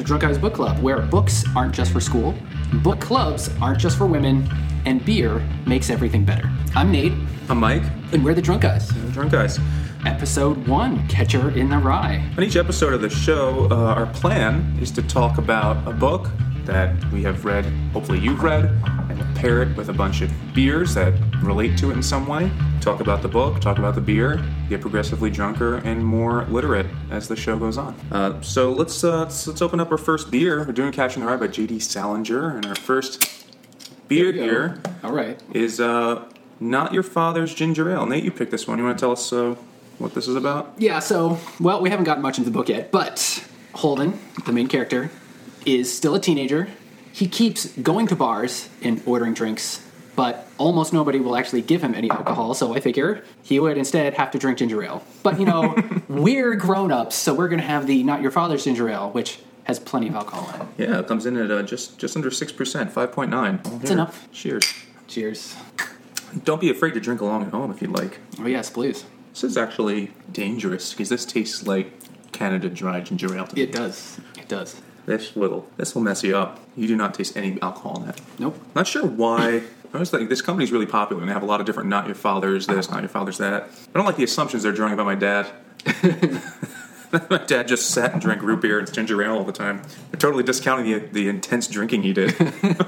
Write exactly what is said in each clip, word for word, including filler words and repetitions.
Drunk Guys Book Club, where books aren't just for school, book clubs aren't just for women, and beer makes everything better. I'm Nate. I'm Mike. And we're the Drunk Guys. The Drunk Guys. Episode one, Catcher in the Rye. On each episode of the show, uh, our plan is to talk about a book that we have read, hopefully you've read, and we'll pair it with a bunch of beers that relate to it in some way. Talk about the book, talk about the beer, get progressively drunker and more literate as the show goes on. Uh, so let's, uh, let's let's open up our first beer. We're doing Catcher in the Rye by J D Salinger, and our first beer here All right. is uh, Not Your Father's Ginger Ale. Nate, you picked this one. You want to tell us uh, what this is about? Yeah, so, well, we haven't gotten much into the book yet, but Holden, the main character, is still a teenager. He keeps going to bars and ordering drinks, but almost nobody will actually give him any alcohol, so I figure he would instead have to drink ginger ale. But, you know, we're grown-ups, so we're going to have the Not Your Father's Ginger Ale, which has plenty of alcohol in it. Yeah, it comes in at uh, just just under six percent, five point nine. That's enough. Cheers. Cheers. Don't be afraid to drink along at home if you'd like. Oh, yes, please. This is actually dangerous, because this tastes like Canada Dry ginger ale to me. It does. It does. This will, this will mess you up. You do not taste any alcohol in that. Nope. Not sure why. I was thinking, this company's really popular, and they have a lot of different Not Your Father's this, Not Your Father's that. I don't like the assumptions they're drawing about my dad. My dad just sat and drank root beer and ginger ale all the time. They're totally discounting the, the intense drinking he did.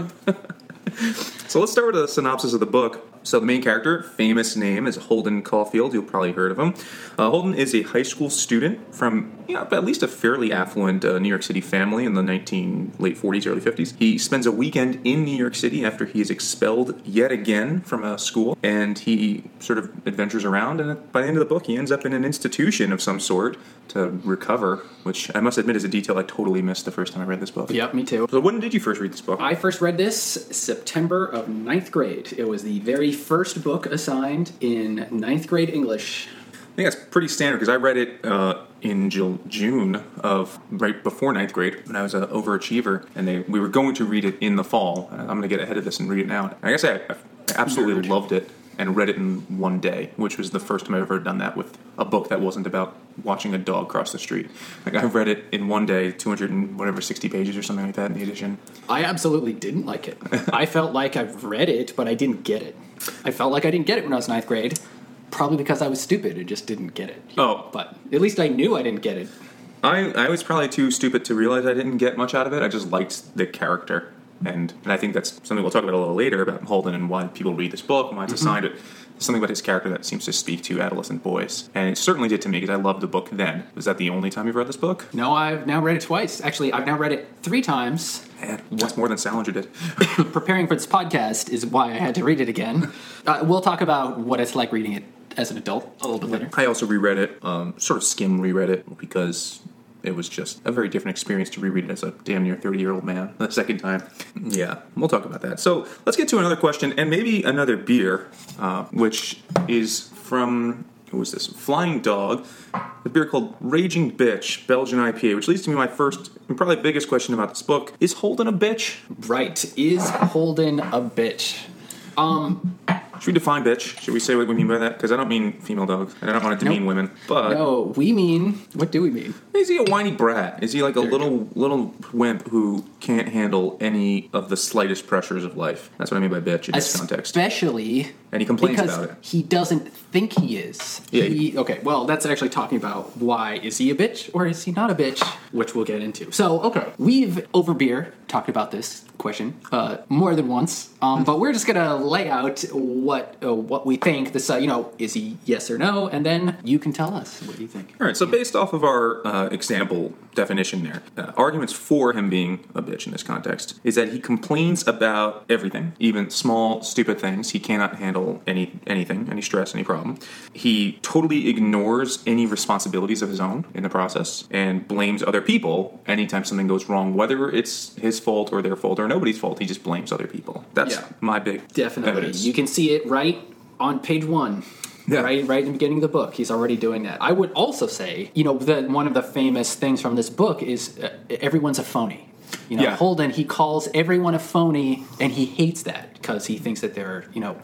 So let's start with a synopsis of the book. So the main character, famous name, is Holden Caulfield. You'll probably heard of him. Uh, Holden is a high school student from, you know, at least a fairly affluent uh, New York City family in the nineteen late forties, early fifties. He spends a weekend in New York City after he is expelled yet again from a school, and he sort of adventures around, and by the end of the book, he ends up in an institution of some sort to recover, which I must admit is a detail I totally missed the first time I read this book. Yep, me too. So when did you first read this book? I first read this September of ninth grade. It was the very first book assigned in ninth grade English. I think that's pretty standard, because I read it uh, in Ju- June of right before ninth grade when I was an overachiever, and they we were going to read it in the fall. I'm going to get ahead of this and read it now. I guess I, I absolutely Nerd. loved it and read it in one day, which was the first time I've ever done that with a book that wasn't about watching a dog cross the street. Like, I read it in one day, two hundred and whatever, sixty pages or something like that in the edition. I absolutely didn't like it. I felt like I read it, but I didn't get it. I felt like I didn't get it when I was ninth grade, probably because I was stupid and just didn't get it. Oh. But at least I knew I didn't get it. I, I was probably too stupid to realize I didn't get much out of it. I just liked the character. And, and I think that's something we'll talk about a little later, about Holden and why people read this book and why it's Mm-hmm. assigned it. There's something about his character that seems to speak to adolescent boys. And it certainly did to me, because I loved the book then. Was that the only time you've read this book? No, I've now read it twice. Actually, I've now read it three times. Man, that's more than Salinger did. Preparing for this podcast is why I had to read it again. Uh, we'll talk about what it's like reading it as an adult a little bit later. I also reread it, um, sort of skim reread it, because it was just a very different experience to reread it as a damn near thirty-year-old man the second time. Yeah, we'll talk about that. So let's get to another question, and maybe another beer, uh, which is from, who was this? Flying Dog, a beer called Raging Bitch, Belgian I P A, which leads to me my first and probably biggest question about this book. Is Holden a bitch? Right. Is Holden a bitch? Um... Should we define bitch? Should we say what we mean by that? Because I don't mean female dogs, and I don't want it to Nope. mean women. But No, we mean... What do we mean? is he a whiny brat? Is he like a There you little little wimp who can't handle any of the slightest pressures of life? That's what I mean by bitch in this context. Especially... And he complains because about it. he doesn't think he is. Yeah, He, okay, well, that's actually talking about why is he a bitch or is he not a bitch, which we'll get into. So, okay, we've, over beer, talked about this question uh, more than once, um, but we're just going to lay out what uh, what we think. This, uh, you know, is he yes or no, and then you can tell us what you think. All right, so based off of our uh, example definition there, uh, arguments for him being a bitch in this context is that he complains about everything, even small, stupid things. He cannot handle any anything, any stress, any problem. He totally ignores any responsibilities of his own in the process and blames other people anytime something goes wrong, whether it's his fault or their fault or nobody's fault. He just blames other people. That's Yeah. my big Definitely. evidence. You can see it right on page one. Yeah. Right, right in the beginning of the book, he's already doing that. I would also say, you know, that one of the famous things from this book is uh, everyone's a phony. You know, Yeah. Holden, he calls everyone a phony, and he hates that because he thinks that they're, you know,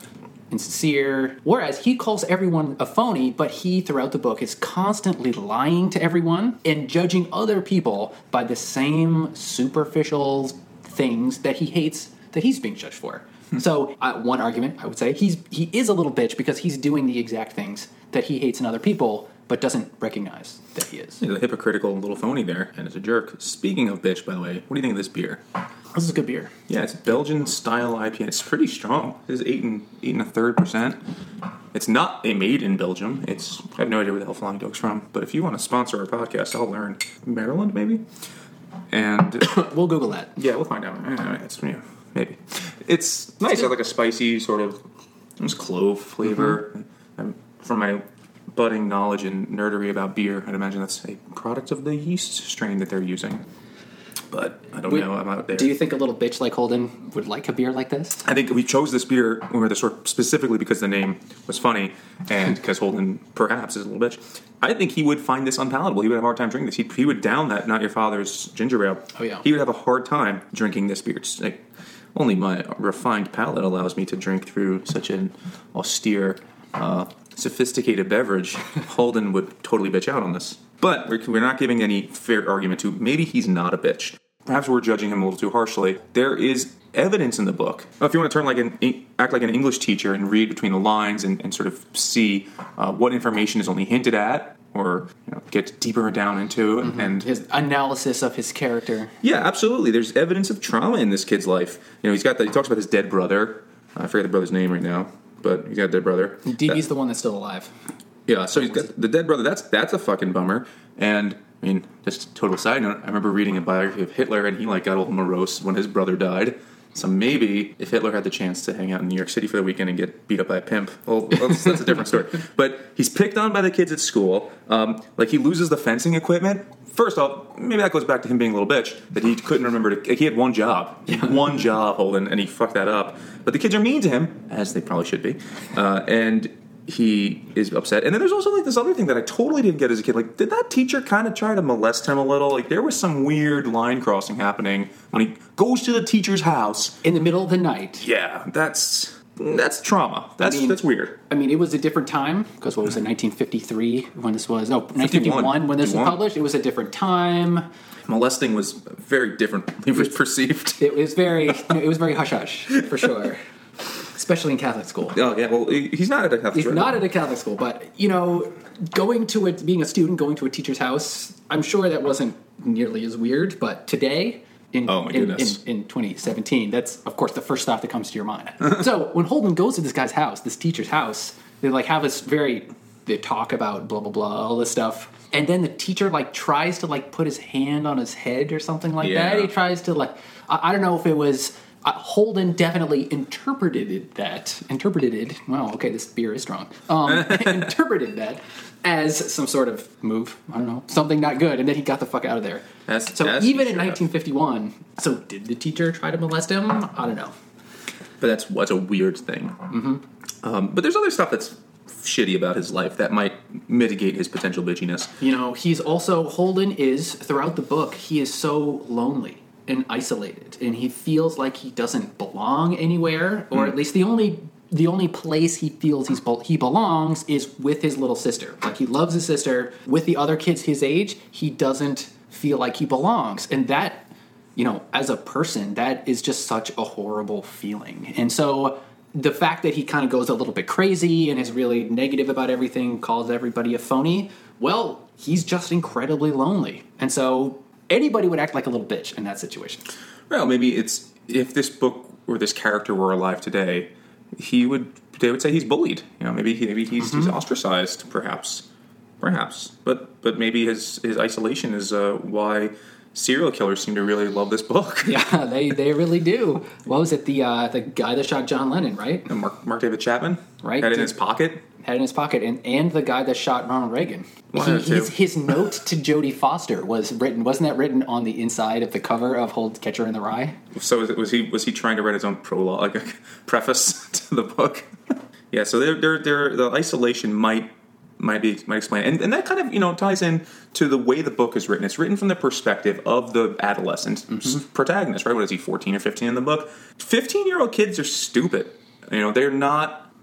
insincere. Whereas he calls everyone a phony, but he, throughout the book, is constantly lying to everyone and judging other people by the same superficial things that he hates that he's being judged for. So uh, one argument, I would say, he's he is a little bitch because he's doing the exact things that he hates in other people, but doesn't recognize that he is. He's a hypocritical little phony there, and it's a jerk. Speaking of bitch, by the way, what do you think of this beer? This is good beer. Yeah, it's Belgian-style I P A. It's pretty strong. It is eight and, eight and a third percent. It's not a made in Belgium. It's I have no idea where the hell Flying Dog's from, but if you want to sponsor our podcast, I'll learn. Maryland, maybe? And we'll Google that. Yeah, we'll find out. It's, yeah, maybe. It's nice. It's like a spicy sort of almost clove flavor. Mm-hmm. From my budding knowledge and nerdery about beer, I'd imagine that's a product of the yeast strain that they're using. But I don't Wait, know. I'm out there. Do you think a little bitch like Holden would like a beer like this? I think we chose this beer when we were at the store specifically because the name was funny and because Holden perhaps is a little bitch. I think he would find this unpalatable. He would have a hard time drinking this. He, he would down that Not Your Father's ginger ale. Oh, yeah. He would have a hard time drinking this beer. It's like, only my refined palate allows me to drink through such an austere, uh, sophisticated beverage. Holden would totally bitch out on this. But we're, we're not giving any fair argument to maybe he's not a bitch. Perhaps we're judging him a little too harshly. There is evidence in the book. If you want to turn like an act like an English teacher and read between the lines and, and sort of see uh, what information is only hinted at, or you know, get deeper down into, mm-hmm. and his analysis of his character. Yeah, absolutely. There's evidence of trauma in this kid's life. You know, he's got the, he talks about his dead brother. I forget the brother's name right now, but he's got a dead brother. D B's the one that's still alive. Yeah, so he's got the dead brother. That's that's a fucking bummer. And I mean, just total side note, I remember reading a biography of Hitler, and he like got all morose when his brother died. So maybe if Hitler had the chance to hang out in New York City for the weekend and get beat up by a pimp, well, that's, that's a different story. But he's picked on by the kids at school. Um, like he loses the fencing equipment. First off, maybe that goes back to him being a little bitch, that he couldn't remember to... Like he had one job. He had one job, Holden, and he fucked that up. But the kids are mean to him, as they probably should be. Uh, and he is upset. And then there's also like this other thing that I totally didn't get as a kid. Like, did that teacher kind of try to molest him a little? Like, there was some weird line crossing happening when he goes to the teacher's house. In the middle of the night. Yeah, that's... That's trauma. That's I mean, that's weird. I mean, it was a different time, because what was it, nineteen fifty-three when this was... No, nineteen fifty-one when this was published. It was a different time. Molesting was very differently perceived. It was very... it was very hush-hush, for sure. Especially in Catholic school. Oh, yeah, well, he's not at a Catholic school. He's not at a Catholic school, but, you know, going to it, being a student, going to a teacher's house, I'm sure that wasn't nearly as weird, but today... In, oh my in, goodness. In, in twenty seventeen, that's, of course, the first thought that comes to your mind. So when Holden goes to this guy's house, this teacher's house, they like have this very, they talk about blah, blah, blah, all this stuff. And then the teacher like tries to like put his hand on his head or something like yeah. that. He tries to like, I, I don't know if it was, uh, Holden definitely interpreted that, interpreted it, well, okay, this beer is strong, um, interpreted that as some sort of move. I don't know, something not good, and then he got the fuck out of there. That's, so that's even in nineteen fifty-one, so did the teacher try to molest him? I don't know. But that's what's a weird thing. Mm-hmm. Um, but there's other stuff that's shitty about his life that might mitigate his potential bitchiness. You know, he's also, Holden is, throughout the book, he is so lonely and isolated, and he feels like he doesn't belong anywhere, or mm. at least the only... The only place he feels he's he belongs is with his little sister. Like, he loves his sister. With the other kids his age, he doesn't feel like he belongs. And that, you know, as a person, that is just such a horrible feeling. And so the fact that he kind of goes a little bit crazy and is really negative about everything, calls everybody a phony, well, he's just incredibly lonely. And so anybody would act like a little bitch in that situation. Well, maybe it's, if this book or this character were alive today... He would. They would say he's bullied. You know, maybe he, maybe he's, mm-hmm. he's ostracized. Perhaps, perhaps. But but maybe his his isolation is uh, why serial killers seem to really love this book. Yeah, they, they really do. What was it? The uh, the guy that shot John Lennon, right? And Mark Mark David Chapman, right? Had it in his pocket. Had it in his pocket, and and the guy that shot Ronald Reagan. One he, his, his note to Jodie Foster was written. Wasn't that written on the inside of the cover of Hold Catcher in the Rye? So was, it, was he was he trying to write his own prologue, like a preface to the book? Yeah. So they're, they're, they're, the isolation might might be might explain, and and that kind of you know ties in to the way the book is written. It's written from the perspective of the adolescent mm-hmm. protagonist, right? What is he, fourteen or fifteen in the book? Fifteen year old kids are stupid. You know, they're not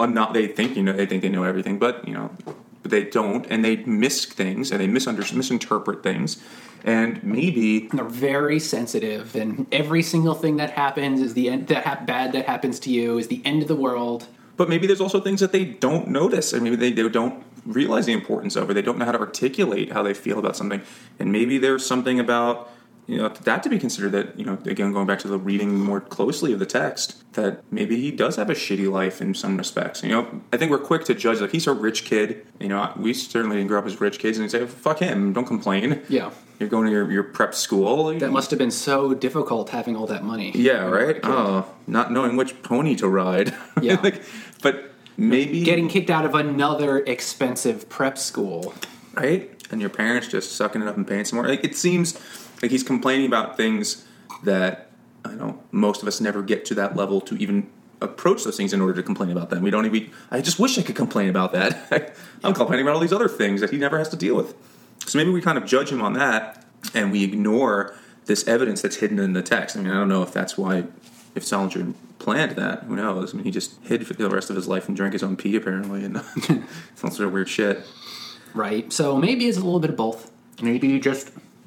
a not they think you know they think they know everything, but you know, but they don't, and they miss things and they misunder- misinterpret things, and maybe they're very sensitive, and every single thing that happens is the end. That ha- bad that happens to you is the end of the world. But maybe there's also things that they don't notice, and maybe they, they don't realize the importance of, or they don't know how to articulate how they feel about something. And maybe there's something about, you know, that to be considered that, you know, again, going back to the reading more closely of the text, that maybe he does have a shitty life in some respects. You know, I think we're quick to judge, like, he's a rich kid. You know, we certainly didn't grow up as rich kids, and say, fuck him, don't complain. Yeah. You're going to your, your prep school. That must have been so difficult having all that money. Yeah, right? Oh, not knowing which pony to ride. Yeah. like, but maybe... Getting kicked out of another expensive prep school. Right? And your parents just sucking it up and paying some more. Like, it seems like he's complaining about things that, I don't know, most of us never get to that level to even approach those things in order to complain about them. We don't even... I just wish I could complain about that. I'm complaining about all these other things that he never has to deal with. So maybe we kind of judge him on that, and we ignore this evidence that's hidden in the text. I mean, I don't know if that's why, if Salinger planned that. Who knows? I mean, he just hid for the rest of his life and drank his own pee, apparently, and some sort of weird shit. Right. So maybe it's a little bit of both. Maybe just...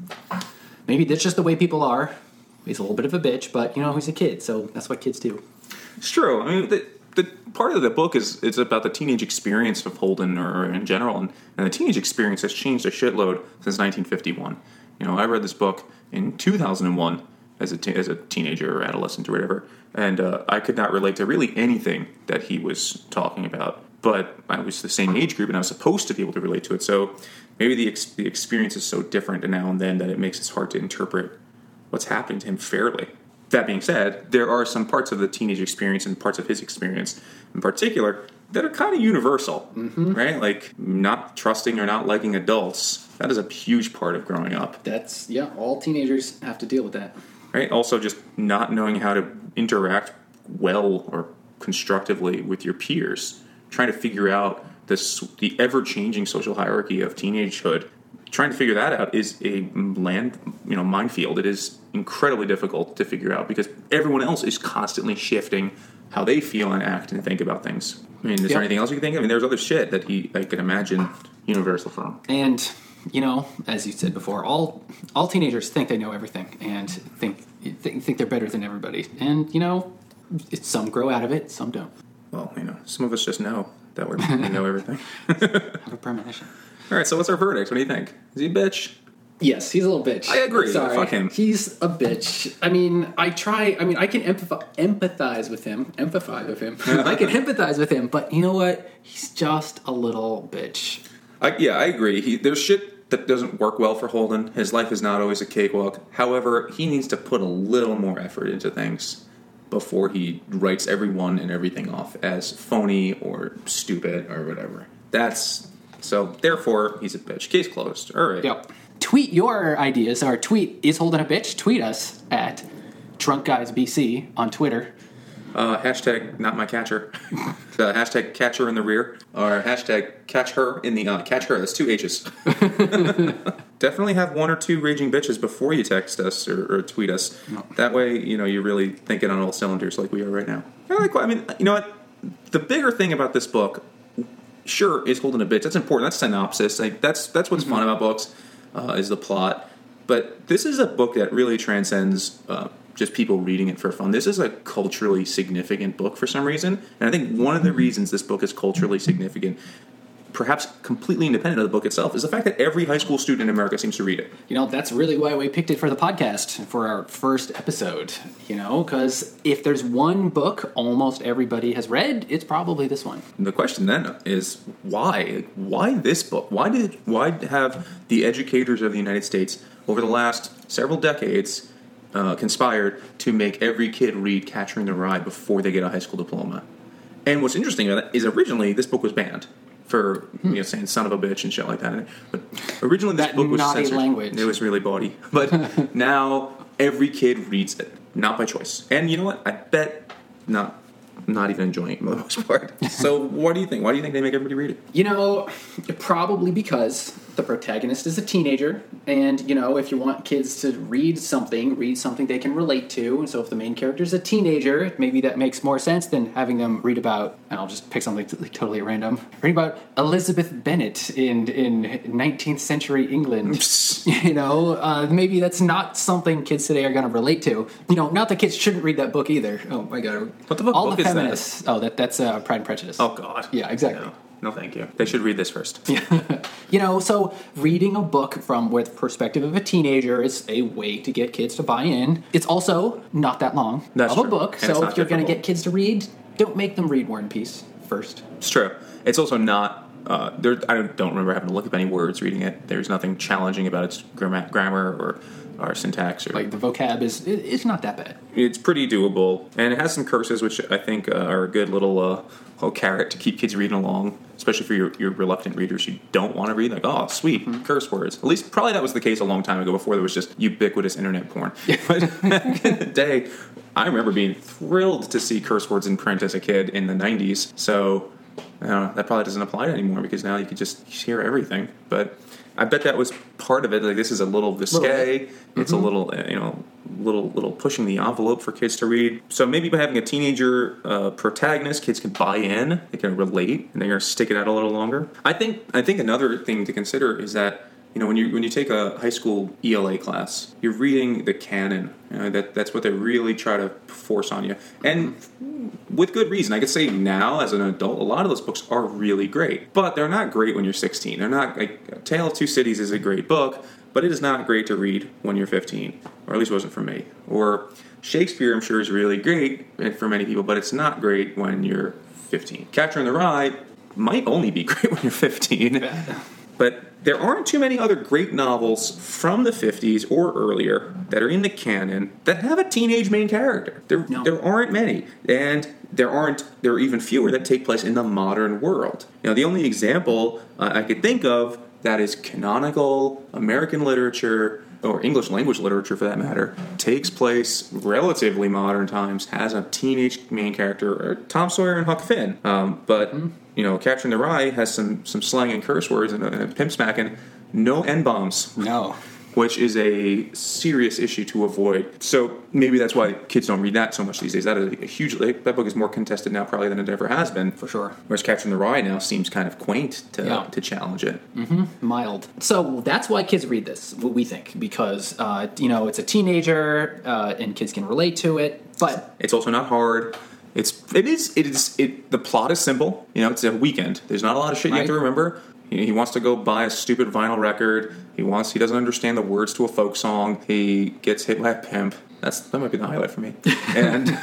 Maybe that's just the way people are. He's a little bit of a bitch, but, you know, he's a kid, so that's what kids do. It's true. I mean, the, the part of the book is it's about the teenage experience of Holden, or in general, and, and the teenage experience has changed a shitload since nineteen fifty-one. You know, I read this book in two thousand one as a, te- as a teenager or adolescent or whatever, and uh, I could not relate to really anything that he was talking about. But I was the same age group, and I was supposed to be able to relate to it. So maybe the ex- the experience is so different now and then that it makes it hard to interpret what's happening to him fairly. That being said, there are some parts of the teenage experience and parts of his experience in particular that are kind of universal, mm-hmm. right? Like not trusting or not liking adults. That is a huge part of growing up. That's, yeah, all teenagers have to deal with that. Right? Also just not knowing how to interact well or constructively with your peers. Trying to figure out this, the ever-changing social hierarchy of teenagehood. Trying to figure that out is a land, you know, minefield. It is incredibly difficult to figure out because everyone else is constantly shifting how they feel and act and think about things. I mean, is yep. there anything else you can think of? I mean, there's other shit that he, I could imagine, universal from. And, you know, as you said before, all all teenagers think they know everything and think think, think they're better than everybody. And, you know, some grow out of it, some don't. Well, you know, some of us just know that we're, we know everything. Have a premonition. All right, so what's our verdict? What do you think? Is he a bitch? Yes, he's a little bitch. I agree. Sorry. Fuck him. He's a bitch. I mean, I try... I mean, I can empathize, empathize with him. Empathize with him. I can empathize with him, but you know what? He's just a little bitch. I, yeah, I agree. He, there's shit that doesn't work well for Holden. His life is not always a cakewalk. However, he needs to put a little more effort into things before he writes everyone and everything off as phony or stupid or whatever. That's... So, therefore, he's a bitch. Case closed. All right. Yep. Tweet your ideas. Our tweet is Holden a bitch. Tweet us at Drunk Guys B C on Twitter. Uh, hashtag not my catcher. uh, hashtag catch her in the rear. Or hashtag catch her in the... Uh, catch her. That's two H's. Definitely have one or two raging bitches before you text us or, or tweet us. No. That way, you know, you're really thinking on all cylinders like we are right now. I, like, I mean, you know what? The bigger thing about this book... Sure, is Holden a bitch. That's important. That's synopsis. Like that's that's what's mm-hmm. fun about books, uh, is the plot. But this is a book that really transcends uh, just people reading it for fun. This is a culturally significant book for some reason, and I think one of the reasons this book is culturally significant, perhaps completely independent of the book itself, is the fact that every high school student in America seems to read it. You know, that's really why we picked it for the podcast, for our first episode, you know, because if there's one book almost everybody has read, it's probably this one. And the question then is, why? Why this book? Why did why have the educators of the United States over the last several decades uh, conspired to make every kid read Catcher in the Rye before they get a high school diploma? And what's interesting about that is originally this book was banned. For you know, saying son of a bitch and shit like that. But originally this that book was naughty censored. Language. It was really bawdy. But now every kid reads it, not by choice. And you know what? I bet not not even enjoying it for the most part. So what do you think? Why do you think they make everybody read it? You know, probably because the protagonist is a teenager, and, you know, if you want kids to read something, read something they can relate to. And so if the main character is a teenager, maybe that makes more sense than having them read about, and I'll just pick something totally at random, read about Elizabeth Bennet in, in nineteenth century England. You know, uh, maybe that's not something kids today are going to relate to. You know, not that kids shouldn't read that book either. Oh, my God. What the fuck All book the is feminists. that? Oh, that, that's uh, Pride and Prejudice. Oh, God. Yeah, exactly. No. No, thank you. They should read this first. You know, so reading a book from with the perspective of a teenager is a way to get kids to buy in. It's also not that long That's of true. a book, And it's so not if you're going to difficult. get kids to read, don't make them read War and Peace first. It's true. It's also not. Uh, there, I don't remember having to look up any words reading it. There's nothing challenging about its gram- grammar or, or syntax. Or, Like, the vocab is it, it's not that bad. it's pretty doable, and it has some curses, which I think uh, are a good little uh, little carrot to keep kids reading along, especially for your, your reluctant readers who don't want to read. Like, oh, sweet, Mm-hmm. curse words. At least, probably that was the case a long time ago, before there was just ubiquitous internet porn. But back in the day, I remember being thrilled to see curse words in print as a kid in the nineties. So I don't know, that probably doesn't apply anymore because now you can just hear everything. But I bet that was part of it. Like, this is a little risque. Little. It's a little, uh, you know, little little pushing the envelope for kids to read. So maybe by having a teenager uh, protagonist, kids can buy in, they can relate, and they're going to stick it out a little longer. I think I think another thing to consider is that, you know, when you when you take a high school E L A class, you're reading the canon. You know, that that's what they really try to force on you, and with good reason. I could say now, as an adult, a lot of those books are really great, but they're not great when you're sixteen. They're not like Tale of Two Cities is a great book, but it is not great to read when you're fifteen, or at least it wasn't for me. Or Shakespeare, I'm sure, is really great for many people, but it's not great when you're fifteen. Catcher in the Rye might only be great when you're fifteen. But there aren't too many other great novels from the fifties or earlier that are in the canon that have a teenage main character. There, No. there aren't many. And there aren't, there are even fewer that take place in the modern world. You know, the only example uh, I could think of that is canonical American literature, or English language literature for that matter, takes place relatively modern times, has a teenage main character, or Tom Sawyer and Huck Finn. Um, but, mm-hmm. you know, Catcher in the Rye has some, some slang and curse words and a, and a pimp smacking, no N-bombs. No. Which is a serious issue to avoid. So maybe that's why kids don't read that so much these days. That is a huge. Like, that book is more contested now probably than it ever has been. For sure. Whereas Catcher in the Rye now seems kind of quaint to Yeah. to challenge it. Mm-hmm. Mild. So that's why kids read this, what we think, because, uh, you know, it's a teenager uh, and kids can relate to it, but... It's also not hard. It's it is it is it. The plot is simple. You know, it's a weekend. There's not a lot of shit you have to Right. remember. He, he wants to go buy a stupid vinyl record. He wants. He doesn't understand the words to a folk song. He gets hit by a pimp. That's that might be the highlight for me. And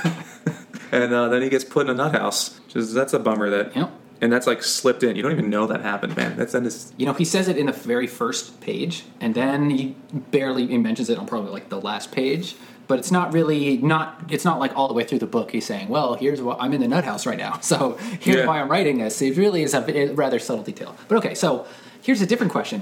and uh, then he gets put in a nut house. Just that's a bummer. That Yep. And that's like slipped in. You don't even know that happened, man. That's that is. You know, he says it in the very first page, and then he barely he mentions it on probably like the last page. But it's not really not. It's not like all the way through the book. He's saying, "Well, here's what I'm in the nut house right now, so here's Yeah. why I'm writing this." It really is a, a rather subtle detail. But okay, so here's a different question: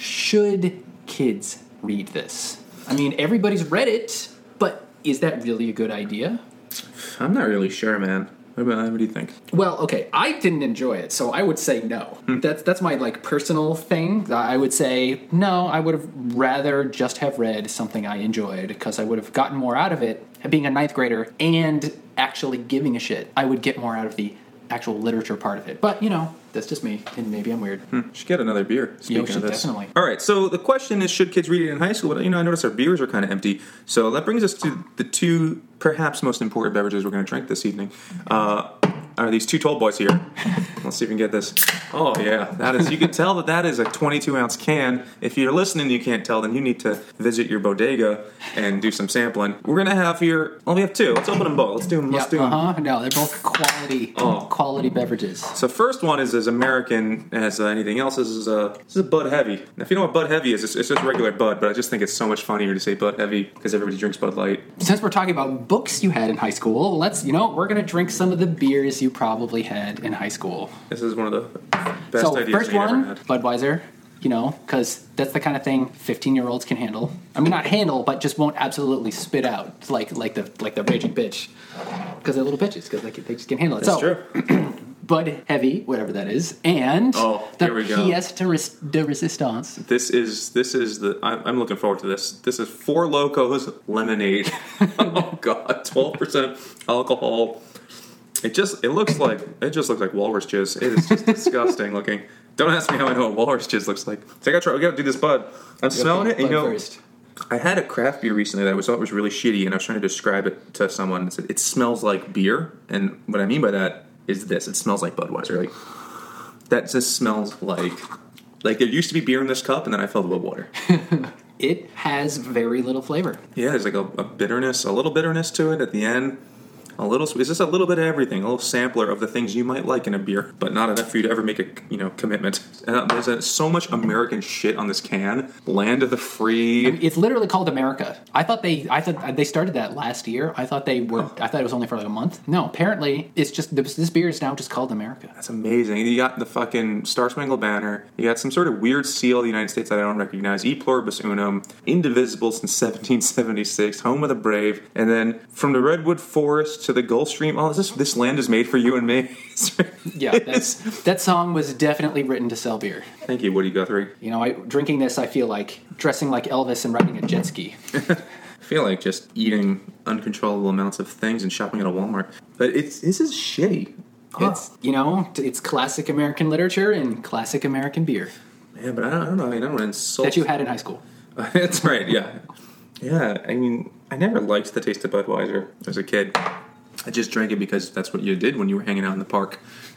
should kids read this? I mean, everybody's read it, but is that really a good idea? I'm not really sure, man. What, about, what do you think? Well, okay, I didn't enjoy it, so I would say no. Hmm. That's that's my like personal thing. I would say no. I would have rather just have read something I enjoyed because I would have gotten more out of it. Being a ninth grader and actually giving a shit, I would get more out of the actual literature part of it. But you know, that's just me, and maybe I'm weird. Hmm. Should get another beer. Speaking should of this, definitely. All right. So the question is, should kids read it in high school? But, you know, I notice our beers are kind of empty. So that brings us to the two perhaps most important beverages we're going to drink this evening. Uh, are these two tall boys here? Let's see if we can get this. Oh yeah, that is. You can tell that that is a twenty-two ounce can. If you're listening, and you can't tell. Then you need to visit your bodega and do some sampling. We're gonna have here. Well, we have two. Let's open them both. Let's do them. Let's do them. Uh huh. No, they're both quality, Oh. quality beverages. So first one is as American as uh, anything else. This is a this is a Bud Heavy. Now, if you know what Bud Heavy is, it's, it's just regular Bud, but I just think it's so much funnier to say Bud Heavy because everybody drinks Bud Light. Since we're talking about books you had in high school, let's you know we're gonna drink some of the beers you probably had in high school. This is one of the best so ideas first we ever one, had. Budweiser. You know, because that's the kind of thing fifteen-year-olds can handle. I mean, not handle, but just won't absolutely spit out like like the like the raging bitch. Because they're little bitches. Because they, they just can't handle it. That's so, true. Bud Heavy, whatever that is, and Oh, the here we go. Pièce de, res- de Resistance. This is this is the. I'm, I'm looking forward to this. This is Four Locos lemonade. Oh God, twelve percent alcohol. It just it looks like it just looks like walrus jizz. It is just disgusting looking. Don't ask me how I know what walrus jizz looks like. So I gotta try. We gotta do this, bud. I'm smelling it. And, you know, First. I had a craft beer recently that I was thought was really shitty, and I was trying to describe it to someone. And said it smells like beer, and what I mean by that is this: it smells like Budweiser. Like that just smells like like there used to be beer in this cup, and then I filled it with water. It has very little flavor. Yeah, there's like a, a bitterness, a little bitterness to it at the end. A little, it's just a little bit of everything, a little sampler of the things you might like in a beer, but not enough for you to ever make a you know commitment. And there's a, so much American shit on this can. Land of the free. I mean, it's literally called America. I thought they, I thought they started that last year. I thought they were, I thought it was only for like a month. No, apparently it's just this, this beer is now just called America. That's amazing. You got the fucking Star Spangled Banner. You got some sort of weird seal of the United States that I don't recognize. E pluribus unum, indivisible since seventeen seventy-six, home of the brave, and then from the redwood forest to the Gulf Stream. Oh, this this land is made for you and me. Yeah, that's, that song was definitely written to sell beer. Thank you, Woody Guthrie. You know, I, drinking this, I feel like dressing like Elvis and riding a jet ski. I feel like just eating uncontrollable amounts of things and shopping at a Walmart. But it's this is shitty. It's, you know, it's classic American literature and classic American beer Yeah, but I don't, I don't know. I don't want to insult. that you had in high school. That's right. Yeah, yeah. I mean, I never liked the taste of Budweiser as a kid. I just drank it because that's what you did when you were hanging out in the park.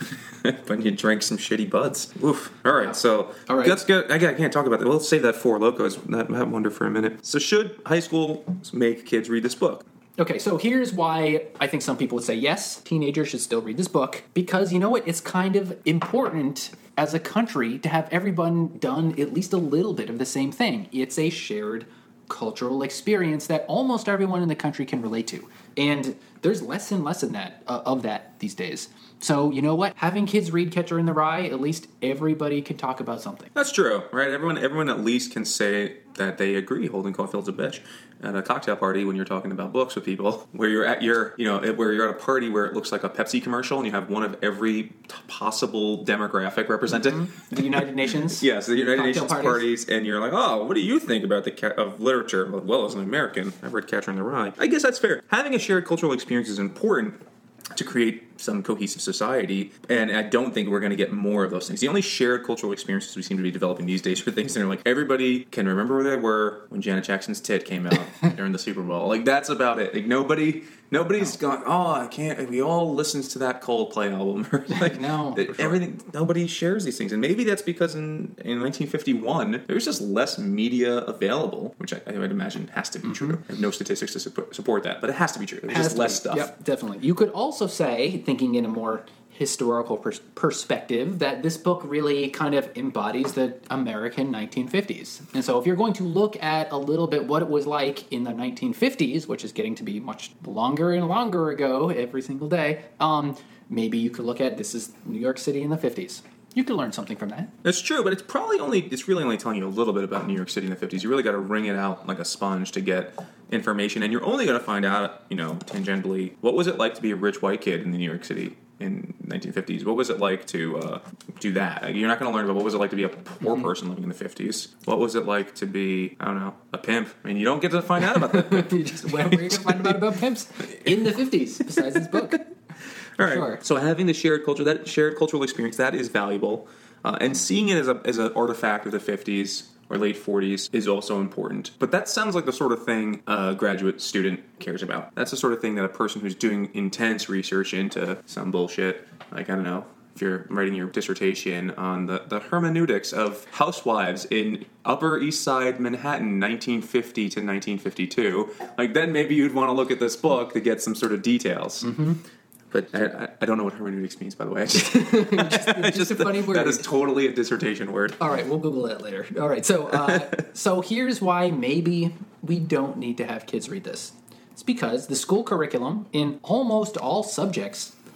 When you drank some shitty buds. Oof. All right, so All right. let's get. I can't talk about that. We'll save that Four Locos, that, that wonder for a minute. So, should high school make kids read this book? Okay, so here's why I think some people would say yes, teenagers should still read this book. Because you know what? It's kind of important as a country to have everyone done at least a little bit of the same thing. It's a shared cultural experience that almost everyone in the country can relate to. And there's less and less in that uh, of that these days. So, you know what? Having kids read Catcher in the Rye, at least everybody can talk about something. That's true, right? Everyone, everyone at least can say that they agree. Holden Caulfield's a bitch at a cocktail party when you're talking about books with people, where you're at your, you know, where you're at a party where it looks like a Pepsi commercial, and you have one of every t- possible demographic represented. Mm-hmm. The United Nations. Yes, the United Cocktail Nations parties. parties, and you're like, oh, what do you think about the ca- of literature? Well, as an American, I've read Catcher in the Rye. I guess that's fair. Having a shared cultural experience is important to create some cohesive society, and I don't think we're going to get more of those things. The only shared cultural experiences we seem to be developing these days are things that are like everybody can remember where they were when Janet Jackson's tit came out during the Super Bowl. Like that's about it. Like nobody, nobody's gone. Oh, I can't. We all listens to that Coldplay album. Like No, that for sure. everything. Nobody shares these things, and maybe that's because in in nineteen fifty-one there was just less media available, which I, I would imagine has to be true. I have no statistics to support, support that, but it has to be true. There's Has just to less be. stuff. Yep, definitely. You could also say, thinking in a more historical pers- perspective, that this book really kind of embodies the American nineteen fifties. And so if you're going to look at a little bit what it was like in the nineteen fifties, which is getting to be much longer and longer ago every single day, um, maybe you could look at this is New York City in the fifties. You could learn something from that. That's true, but it's probably only, it's really only telling you a little bit about New York City in the fifties. You really got to wring it out like a sponge to get information, and you're only going to find out, you know, tangentially, what was it like to be a rich white kid in New York City in nineteen fifties? What was it like to uh, do that? Like, you're not going to learn about what was it like to be a poor person living in the fifties. What was it like to be, I don't know, a pimp? I mean, you don't get to find out about that. You just, where are you going to find out about pimps? In the fifties, besides this book. All right. Sure. So having the shared culture, that shared cultural experience, that is valuable, uh, and seeing it as a as an artifact of the fifties or late forties is also important. But that sounds like the sort of thing a graduate student cares about. That's the sort of thing that a person who's doing intense research into some bullshit, like I don't know, if you're writing your dissertation on the, the hermeneutics of housewives in Upper East Side Manhattan, nineteen fifty to nineteen fifty-two, like then maybe you'd want to look at this book to get some sort of details. Mm-hmm. But I, I, I don't know what hermeneutics means, by the way. I just, Just, just a funny word. that is totally a dissertation word. All right, we'll Google that later. All right, so uh, so here's why maybe we don't need to have kids read this. It's because the school curriculum in almost all subjects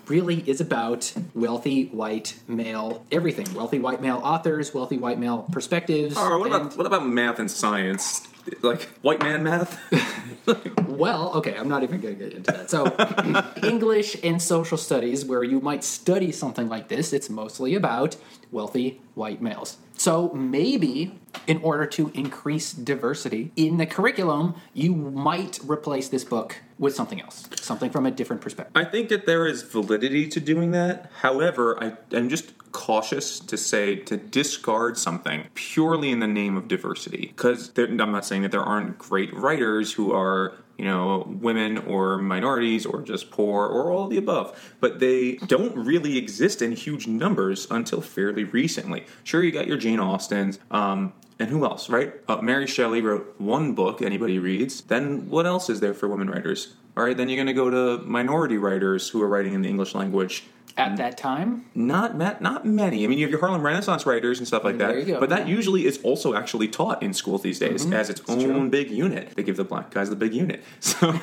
really is about wealthy white male everything. Wealthy white male authors, wealthy white male perspectives. Oh, what and- about what about math and science? Like white man math? Well, okay, I'm not even going to get into that. So, English and social studies, where you might study something like this, it's mostly about wealthy white males. So, maybe in order to increase diversity in the curriculum, you might replace this book with something else, something from a different perspective. I think that there is validity to doing that. However, I, I'm just cautious to say to discard something purely in the name of diversity. Because I'm not saying that there aren't great writers who are, you know, women or minorities or just poor or all of the above. But they don't really exist in huge numbers until fairly recently. Sure, you got your Jane Austens, um, and who else, right? Uh, Mary Shelley wrote one book anybody reads. Then what else is there for women writers? All right, then you're going to go to minority writers who are writing in the English language. At that time? Not ma- not many. I mean, you have your Harlem Renaissance writers and stuff like that. There you go. But that usually is also actually taught in schools these days Mm-hmm. as its It's own true. big unit. They give the black guys the big unit. So,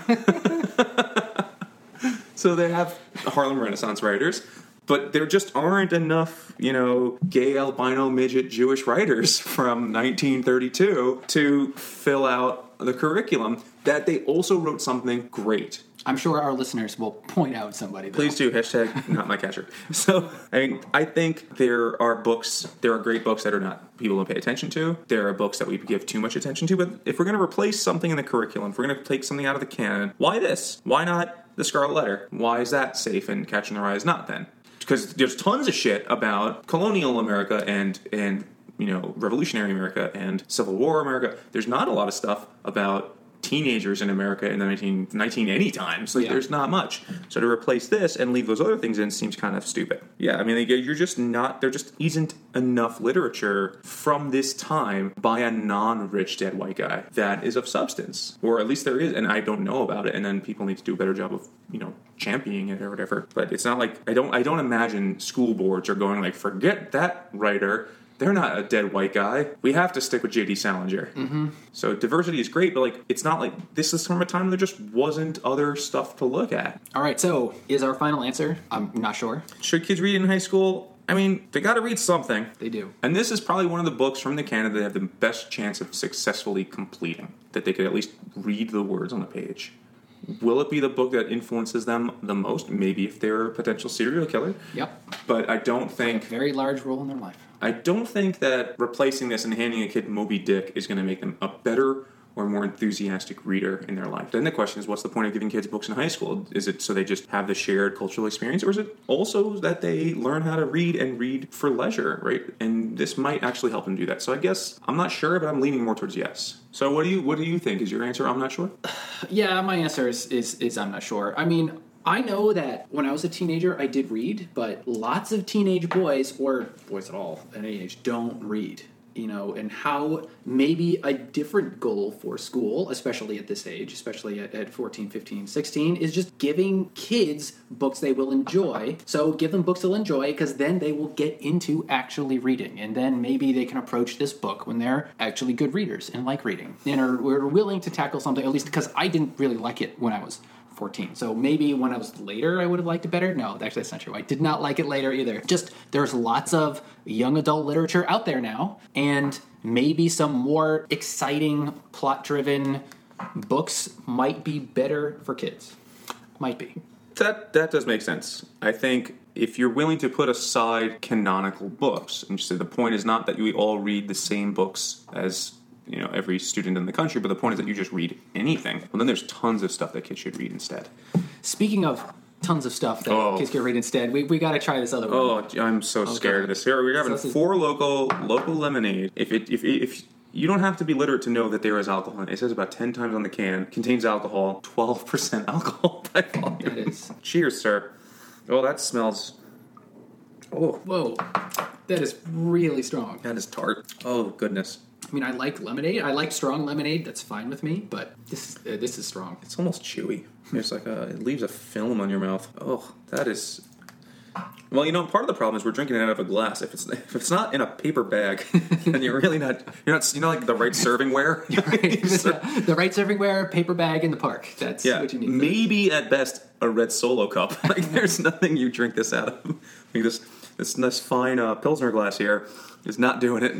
so they have Harlem Renaissance writers. But there just aren't enough, you know, gay albino midget Jewish writers from nineteen thirty-two to fill out the curriculum. That they also wrote something great. I'm sure our listeners will point out somebody. Though. Please do. Hashtag not my catcher. So, I mean, I think there are books, there are great books that are not, people don't pay attention to. There are books that we give too much attention to. But if we're going to replace something in the curriculum, if we're going to take something out of the canon, why this? Why not The Scarlet Letter? Why is that safe and Catcher in the Rye is not then? Because there's tons of shit about colonial America and, and, you know, revolutionary America and Civil War America. There's not a lot of stuff about teenagers in America in the nineteen, nineteen any times. Like, Yeah. there's not much. So to replace this and leave those other things in seems kind of stupid. Yeah, I mean, like, you're just not, there just isn't enough literature from this time by a non-rich dead white guy that is of substance. Or at least there is, and I don't know about it, and then people need to do a better job of, you know, championing it or whatever. But it's not like, I don't, I don't imagine school boards are going like, forget that writer. They're not a dead white guy. We have to stick with J D Salinger. Mm-hmm. So diversity is great, but like it's not like this is from a time there just wasn't other stuff to look at. All right, so is our final answer? I'm not sure. Should kids read in high school? I mean, they got to read something. They do. And this is probably one of the books from the canon that they have the best chance of successfully completing. That they could at least read the words on the page. Will it be the book that influences them the most? Maybe if they're a potential serial killer. Yep. But I don't think... Very large role in their life. I don't think that replacing this and handing a kid Moby Dick is going to make them a better or more enthusiastic reader in their life. Then the question is, what's the point of giving kids books in high school? Is it so they just have the shared cultural experience, or is it also that they learn how to read and read for leisure, right? And this might actually help them do that. So I guess I'm not sure, but I'm leaning more towards yes. So what do you what do you think? Is your answer I'm not sure? Yeah, my answer is, is, is I'm not sure. I mean, I know that when I was a teenager, I did read, but lots of teenage boys, or boys at all at any age, don't read. You know, and how maybe a different goal for school, especially at this age, especially at, at fourteen, fifteen, sixteen, is just giving kids books they will enjoy. So give them books they'll enjoy, because then they will get into actually reading. And then maybe they can approach this book when they're actually good readers and like reading. And are, are willing to tackle something, at least because I didn't really like it when I was fourteen. So maybe when I was later, I would have liked it better. No, actually, that's not true. I did not like it later either. Just there's lots of young adult literature out there now, and maybe some more exciting, plot-driven books might be better for kids. Might be. That that does make sense. I think if you're willing to put aside canonical books, and just say the point is not that we all read the same books as, you know, every student in the country, but the point is that you just read anything. Well, then there's tons of stuff that kids should read instead. Speaking of tons of stuff that Oh. kids can read instead, we, we got to try this other one. Oh, I'm so scared of this. Here we're having So this is- four local local lemonade. If it if if you don't have to be literate to know that there is alcohol in it. It says about ten times on the can. Contains alcohol. Twelve percent alcohol by volume. That is. Cheers, sir. Oh, that smells. Oh, Whoa. That is really strong. that is tart. Oh goodness. I mean, I like lemonade. I like strong lemonade. That's fine with me. But this uh, this is strong. It's almost chewy. It's like a, it leaves a film on your mouth. Oh, that is Well, you know, part of the problem is we're drinking it out of a glass. If it's if it's not in a paper bag, then you're really not you're not you know like the right servingware. Right. The right servingware, paper bag in the park. That's Yeah, what you need. maybe at best a red Solo cup. Like there's nothing you drink this out of. Like this this this fine uh, Pilsner glass here is not doing it.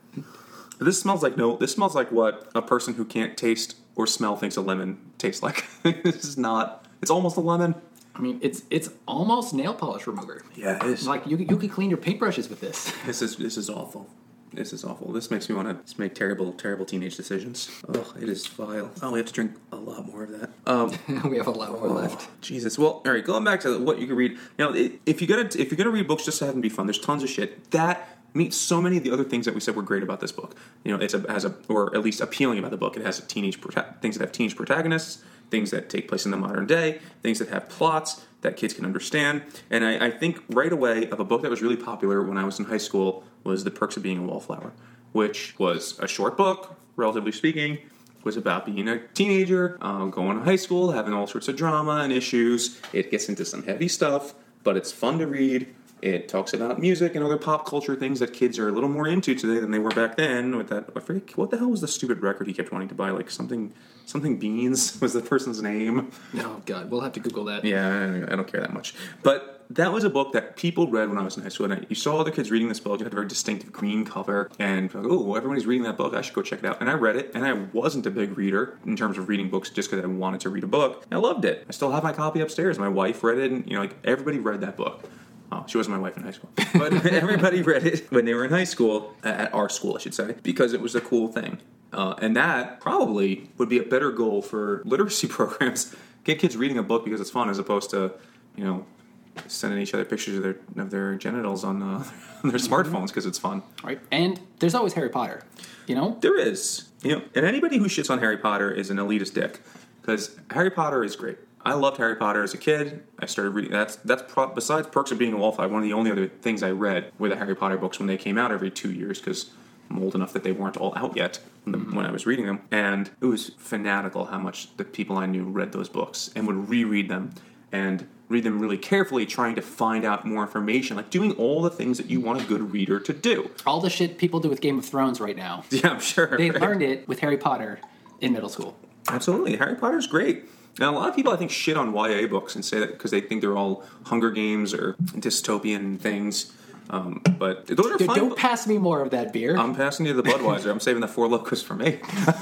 This smells like no. This smells like what a person who can't taste or smell thinks a lemon tastes like. This is not. It's almost a lemon. I mean, it's it's almost nail polish remover. Yeah, it is. Like you you could clean your paintbrushes with this. This is this is awful. This is awful. This makes me want to make terrible, terrible teenage decisions. Oh, it is vile. Oh, we have to drink a lot more of that. Um, We have a lot more oh, left. Jesus. Well, all right. Going back to what you can read. You know, it, if you gonna if you're gonna read books just to have them be fun, there's tons of shit that meets so many of the other things that we said were great about this book. You know, it's a has a or at least appealing about the book. It has a teenage prota- things that have teenage protagonists, things that take place in the modern day, things that have plots that kids can understand. And I, I think right away of a book that was really popular when I was in high school was The Perks of Being a Wallflower, which was a short book, relatively speaking, was about being a teenager, uh, going to high school, having all sorts of drama and issues. It gets into some heavy stuff, but it's fun to read. It talks about music and other pop culture things that kids are a little more into today than they were back then. With that, I forget, what the hell was the stupid record he kept wanting to buy? Like something, something Beans was the person's name. Oh God, we'll have to Google that. Yeah, I don't care that much. But that was a book that people read when I was in high school. And I, you saw other kids reading this book. It had a very distinctive green cover. And like, oh, everybody's reading that book. I should go check it out. And I read it. And I wasn't a big reader in terms of reading books just because I wanted to read a book. I loved it. I still have my copy upstairs. My wife read it. And, you know, like everybody read that book. Oh, she wasn't my wife in high school. But everybody read it when they were in high school, at our school, I should say, because it was a cool thing. Uh, and that probably would be a better goal for literacy programs. Get kids reading a book because it's fun as opposed to, you know, sending each other pictures of their of their genitals on, uh, on their smartphones because it's fun. Right. And there's always Harry Potter, you know? There is. You know, and anybody who shits on Harry Potter is an elitist dick because Harry Potter is great. I loved Harry Potter as a kid. I started reading. That's that's pro, besides Perks of Being a Wallflower. One of the only other things I read were the Harry Potter books when they came out every two years because I'm old enough that they weren't all out yet when, the, when I was reading them. And it was fanatical how much the people I knew read those books and would reread them and read them really carefully, trying to find out more information, like doing all the things that you want a good reader to do. All the shit people do with Game of Thrones right now. Yeah, I'm sure. They right? learned it with Harry Potter in middle school. Absolutely. Harry Potter's great. Now, a lot of people, I think, shit on Y A books and say that because they think they're all Hunger Games or dystopian things. Um, but those are Dude, fun. don't pass me more of that beer. I'm passing you the Budweiser. I'm saving the Four Locos for me.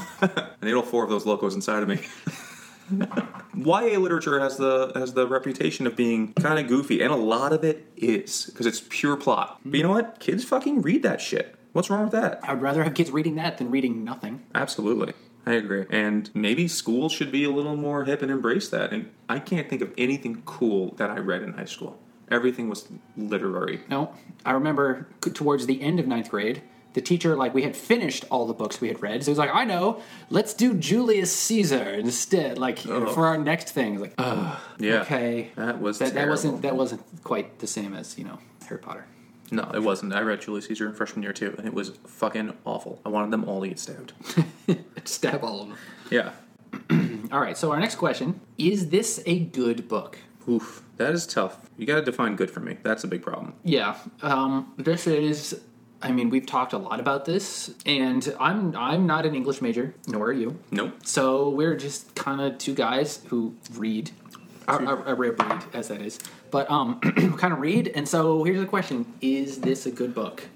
I need all four of those Locos inside of me. Y A literature has the has the reputation of being kind of goofy, and a lot of it is because it's pure plot. But you know what? Kids fucking read that shit. What's wrong with that? I'd rather have kids reading that than reading nothing. Absolutely. I agree. And maybe schools should be a little more hip and embrace that. And I can't think of anything cool that I read in high school. Everything was literary. No, I remember towards the end of ninth grade, the teacher, like, we had finished all the books we had read. So he was like, I know, let's do Julius Caesar instead, like, Oh. for our next thing. Like, ugh, Yeah. okay. That was that, that terrible. wasn't that wasn't quite the same as, you know, Harry Potter. No, it wasn't. I read Julius Caesar in freshman year too, and it was fucking awful. I wanted them all to get stabbed. Stab all of them. Yeah. All right, so our next question, is this a good book? Oof. That is tough. You gotta define good for me. That's a big problem. Yeah, um, this is. I mean, we've talked a lot about this, and I'm I'm not an English major, nor are you. Nope. So we're just kind of two guys who read, a, a, a rare breed, as that is. But um, kind of read, and so here's the question: is this a good book?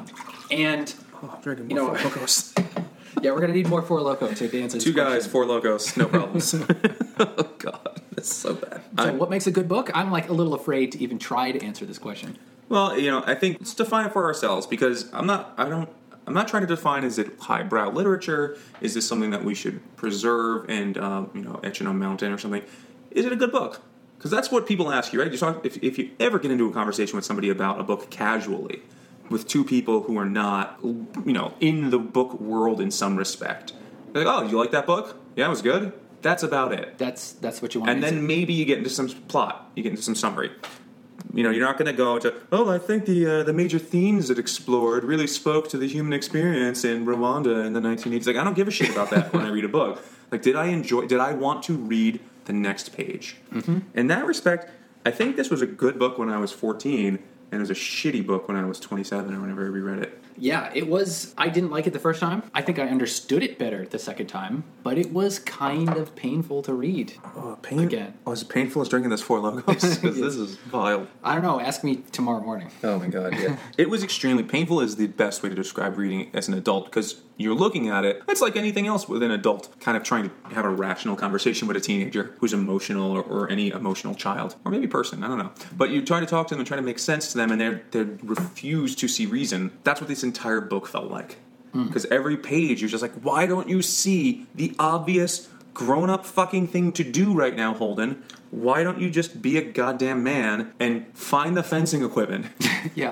And Oh, I'm drinking You more know- Four Locos. yeah, we're gonna need more Four Loko to answer this Two guys, question. Four Locos, no problems. Oh God, that's so bad. So I'm- what makes a good book? I'm like a little afraid to even try to answer this question. Well, you know, I think let's define it for ourselves because I'm not. I don't. I'm not trying to define is it highbrow literature? Is this something that we should preserve and um, you know etch in a mountain or something? Is it a good book? Because that's what people ask you, right? You talk, if if you ever get into a conversation with somebody about a book casually, with two people who are not you know in the book world in some respect, they're like, "Oh, you like that book? Yeah, it was good." That's about it. That's that's what you want. And to then maybe you get into some plot. You get into some summary. You know, you're not going to go to, oh, I think the uh, the major themes it explored really spoke to the human experience in Rwanda in the nineteen eighties. Like, I don't give a shit about that when I read a book. Like, did I enjoy, did I want to read the next page? Mm-hmm. In that respect, I think this was a good book when I was fourteen, and it was a shitty book when I was twenty-seven or whenever I reread it. Yeah, it was. I didn't like it the first time. I think I understood it better the second time, but it was kind of painful to read. Oh, pain again. Oh, is it painful as drinking this Four Logos? Because this is vile. I don't know. Ask me tomorrow morning. Oh my god, yeah. It was extremely painful is the best way to describe reading as an adult, because you're looking at it, it's like anything else with an adult, kind of trying to have a rational conversation with a teenager who's emotional, or, or any emotional child, or maybe person, I don't know. But you try to talk to them and try to make sense to them, and they they refuse to see reason. That's what this entire book felt like. Because mm. every page, you're just like, why don't you see the obvious grown-up fucking thing to do right now, Holden? Why don't you just be a goddamn man and find the fencing equipment? Yeah.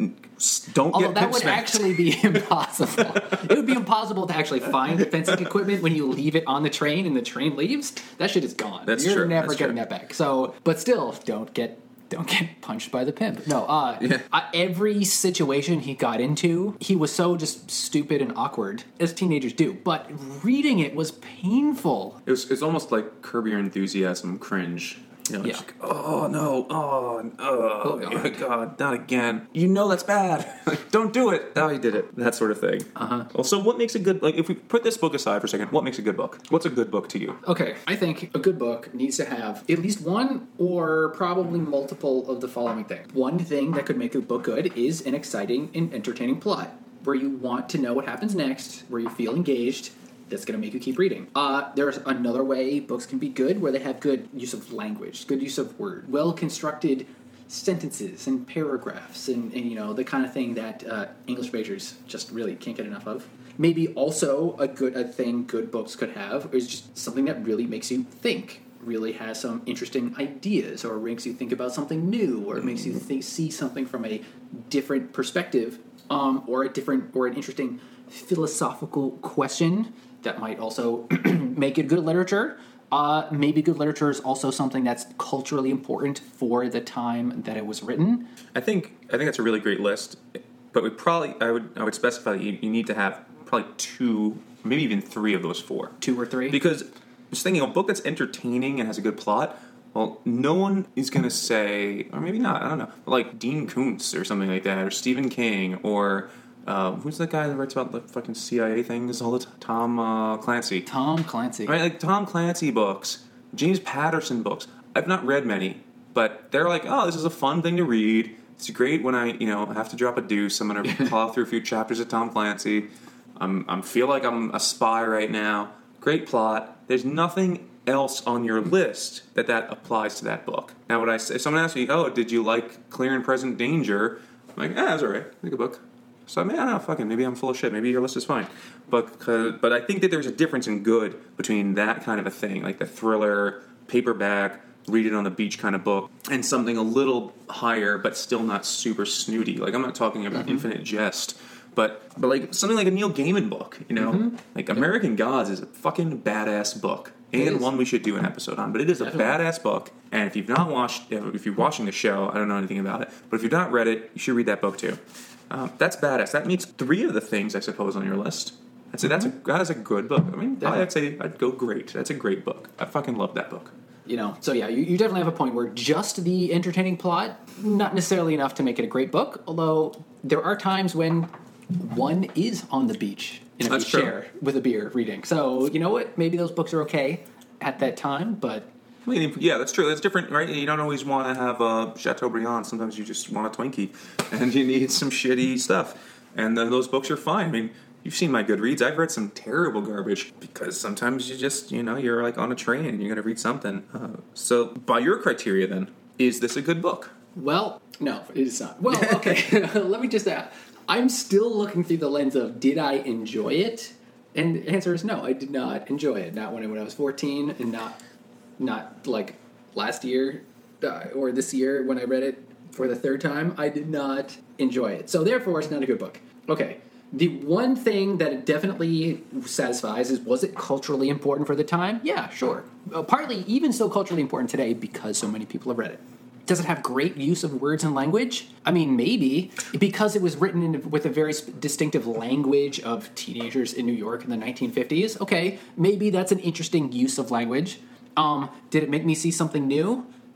Don't Although get that would smacked. actually be impossible. It would be impossible to actually find the fencing equipment when you leave it on the train and the train leaves. That shit is gone. That's You're true. never That's getting true. that back. So, but still, don't get don't get punched by the pimp. No, uh, Yeah. uh, every situation he got into, he was so just stupid and awkward, as teenagers do. But reading it was painful. It was, it's almost like Curb Your Enthusiasm cringe. You know, Yeah. it's like, oh no, oh, oh, Oh, God. God. God, not again. You know that's bad. Like, don't do it. Oh, you did it. That sort of thing. Uh-huh. Well, so what makes a good, like, if we put this book aside for a second, what makes a good book? What's a good book to you? Okay, I think a good book needs to have at least one or probably multiple of the following things. One thing that could make a book good is an exciting and entertaining plot, where you want to know what happens next, where you feel engaged. That's going to make you keep reading. Uh, there's another way books can be good, where they have good use of language, good use of word, well-constructed sentences and paragraphs, and, and you know, the kind of thing that uh, English majors just really can't get enough of. Maybe also a good a thing good books could have is just something that really makes you think, really has some interesting ideas, or makes you think about something new, or makes you think, see something from a different perspective, um, or a different or an interesting philosophical question that might also make it good literature. Uh, maybe good literature is also something that's culturally important for the time that it was written. I think I think that's a really great list, but we probably I would I would specify that you, you need to have probably two, maybe even three of those four. Two or three? Because just thinking, a book that's entertaining and has a good plot, well, no one is going to say, or maybe not, I don't know, like Dean Koontz or something like that, or Stephen King, or uh, who's that guy that writes about the fucking C I A things all the time? Tom uh, Clancy. Tom Clancy. Right, like Tom Clancy books, James Patterson books. I've not read many, but they're like, oh, this is a fun thing to read. It's great when I, you know, have to drop a deuce. I'm going to plow through a few chapters of Tom Clancy. I'm, I'm feel like I'm a spy right now. Great plot. There's nothing else on your list that that applies to that book. Now, when I say, if someone asks me, oh, did you like Clear and Present Danger? I'm like, ah, that's all right. It's a good book. So I mean, I don't know, fucking, maybe I'm full of shit. Maybe your list is fine. But uh, but I think that there's a difference in good between that kind of a thing, like the thriller, paperback, read it on the beach kind of book, and something a little higher but still not super snooty. Like, I'm not talking about mm-hmm. Infinite Jest, but but like something like a Neil Gaiman book, you know? Mm-hmm. Like American Gods is a fucking badass book. And one we should do an episode on. But it is a Definitely. badass book. And if you've not watched, if you're watching the show, I don't know anything about it, but if you've not read it, you should read that book too. Um, that's badass. That meets three of the things, I suppose, on your list. I'd say that's a, that is a good book. I mean, Definitely. I'd say I'd go great. That's a great book. I fucking love that book. You know, so yeah, you, you definitely have a point where just the entertaining plot, not necessarily enough to make it a great book, although there are times when one is on the beach in a That's beach true. chair with a beer reading. So, you know what? Maybe those books are okay at that time, but... I mean, yeah, that's true. That's different, right? You don't always want to have a Chateaubriand. Sometimes you just want a Twinkie, and you need some shitty stuff. And then those books are fine. I mean, you've seen my Goodreads. I've read some terrible garbage because sometimes you just, you know, you're like on a train and you're going to read something. Uh, so, by your criteria, then, is this a good book? Well, no, it is not. Well, okay, let me just add. I'm still looking through the lens of, did I enjoy it? And the answer is no, I did not enjoy it. Not when I, when I was fourteen, and not not like last year uh, or this year when I read it for the third time. I did not enjoy it. So therefore, it's not a good book. Okay, the one thing that it definitely satisfies is, was it culturally important for the time? Yeah, sure. Uh, partly even so culturally important today because so many people have read it. Does it have great use of words and language? I mean, maybe. Because it was written in, with a very distinctive language of teenagers in New York in the nineteen fifties. Okay, maybe that's an interesting use of language. Um, did it make me see something new?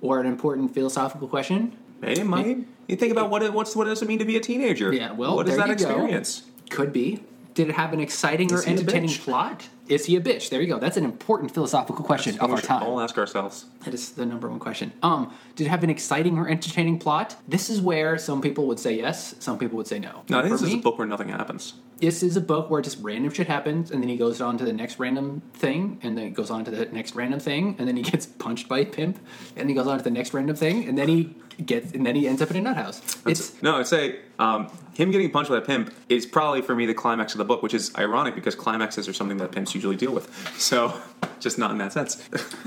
or an important philosophical question. Hey, it might. You think about what it, what's what does it mean to be a teenager? Yeah, well, what is there that you go. experience? Could be. Did it have an exciting Is or he a entertaining bitch? plot? Is he a bitch? There you go. That's an important philosophical question That's of what our we should time. all ask ourselves. That is the number one question. Um, did it have an exciting or entertaining plot? This is where some people would say yes, some people would say no. No, I think For this is me, a book where nothing happens. This is a book where just random shit happens, and then he goes on to the next random thing, and then it goes on to the next random thing, and then he gets punched by a pimp, and he goes on to the next random thing, and then he gets, and then he ends up in a nut house. It's No, I'd say um, him getting punched by a pimp is probably for me the climax of the book, which is ironic because climaxes are something that pimps usually deal with. So, just not in that sense.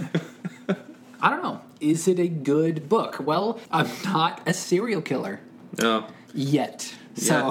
I don't know. Is it a good book? Well, I'm not a serial killer No. yet, so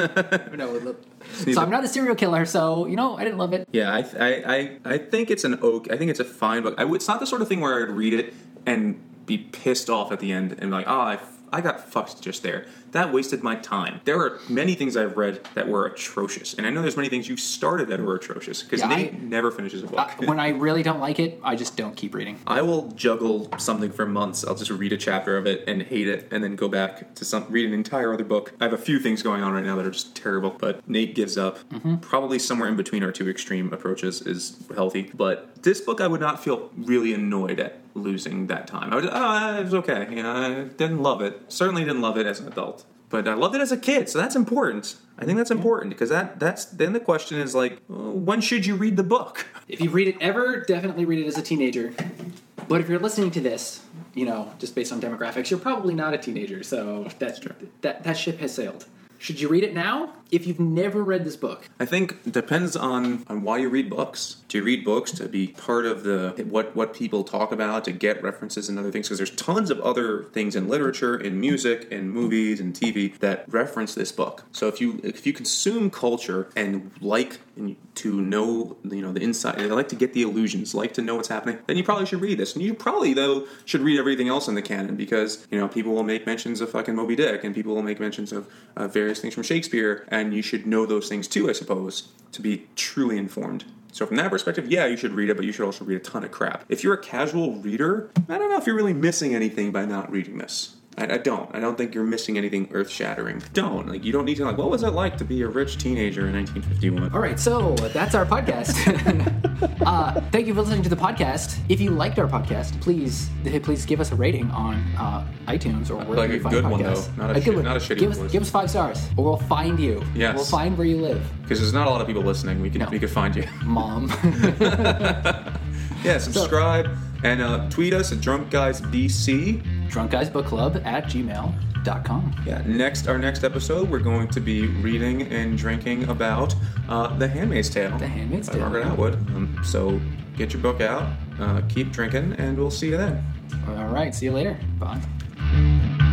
no. So Neither. I'm not a serial killer, so you know I didn't love it. Yeah, I, I, I, I think it's an oak. I think it's a fine book. I would, it's not the sort of thing where I'd read it and be pissed off at the end and be like, oh, I, I got fucked just there. That wasted my time. There are many things I've read that were atrocious, and I know there's many things you started that were atrocious because Yeah, Nate I- never finishes a book. Uh, when I really don't like it, I just don't keep reading. I will juggle something for months. I'll just read a chapter of it and hate it, and then go back to some read an entire other book. I have a few things going on right now that are just terrible, but Nate gives up. Mm-hmm. Probably somewhere in between our two extreme approaches is healthy. But this book, I would not feel really annoyed at losing that time. I would, oh, it was okay. You know, I didn't love it. Certainly didn't love it as an adult. But I loved it as a kid, so that's important. I think that's important because that that's then the question is like, well, when should you read the book? If you read it ever, definitely read it as a teenager. But if you're listening to this, you know, just based on demographics, you're probably not a teenager, so that's true. That that ship has sailed. Should you read it now? If you've never read this book, I think it depends on, on why you read books. Do you read books to be part of the what what people talk about, to get references and other things? Because there's tons of other things in literature, in music, in movies, and T V that reference this book. So if you if you consume culture and like to know you know the inside, like to get the illusions, like to know what's happening, then you probably should read this. And you probably though should read everything else in the canon because you know people will make mentions of fucking Moby Dick and people will make mentions of uh, various things from Shakespeare. And you should know those things too, I suppose, to be truly informed. So from that perspective, yeah, you should read it, but you should also read a ton of crap. If you're a casual reader, I don't know if you're really missing anything by not reading this. I, I don't. I don't think you're missing anything earth-shattering. Don't. Like, you don't need to, like, what was it like to be a rich teenager in nineteen fifty-one? all right, so that's our podcast. uh, thank you for listening to the podcast. If you liked our podcast, please please give us a rating on uh, iTunes or wherever Like a you find good one, podcasts. though. Not a shit- good not a shitty give one, us, please. give us five stars, or we'll find you. Yes. We'll find where you live, Because there's not a lot of people listening. We can, No. we can find you. Mom. Yeah, subscribe and uh, tweet us at Drunk Guys B C. Drunk Guys Book Club at gmail dot com. Yeah, next our next episode, we're going to be reading and drinking about uh, The Handmaid's Tale. The Handmaid's by Tale. Margaret Atwood. Um, so get your book out, uh, keep drinking, and we'll see you then. All right, see you later. Bye.